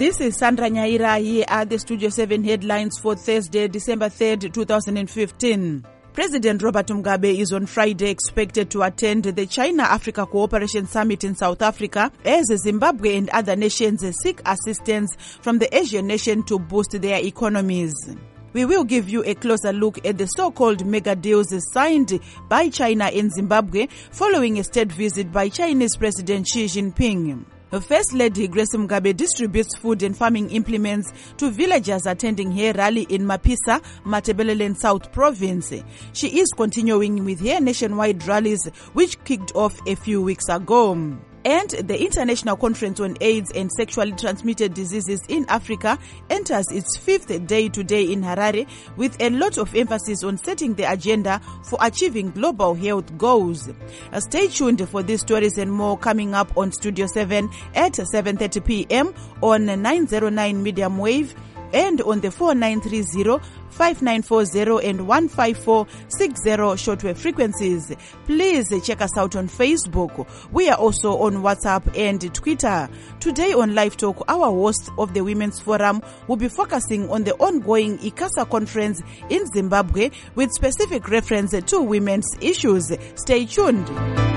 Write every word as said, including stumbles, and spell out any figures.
This is Sandra Nyaira. Here are the Studio seven headlines for Thursday, December third, two thousand fifteen. President Robert Mugabe is on Friday expected to attend the China-Africa Cooperation Summit in South Africa as Zimbabwe and other nations seek assistance from the Asian nation to boost their economies. We will give you a closer look at the so-called mega deals signed by China in Zimbabwe following a state visit by Chinese President Xi Jinping. First Lady Grace Mugabe distributes food and farming implements to villagers attending her rally in Mapisa, Matabeleland South Province. She is continuing with her nationwide rallies, which kicked off a few weeks ago. And the International Conference on AIDS and Sexually Transmitted Diseases in Africa enters its fifth day today in Harare with a lot of emphasis on setting the agenda for achieving global health goals. Uh, stay tuned for these stories and more coming up on Studio seven at seven thirty p.m. on nine oh nine medium wave and on the four nine three zero, five nine four zero and one five four six zero shortwave frequencies. Please check us out on Facebook. We are also on WhatsApp and Twitter. Today on Live Talk, our host of the Women's Forum will be focusing on the ongoing ICASA conference in Zimbabwe with specific reference to women's issues. Stay tuned.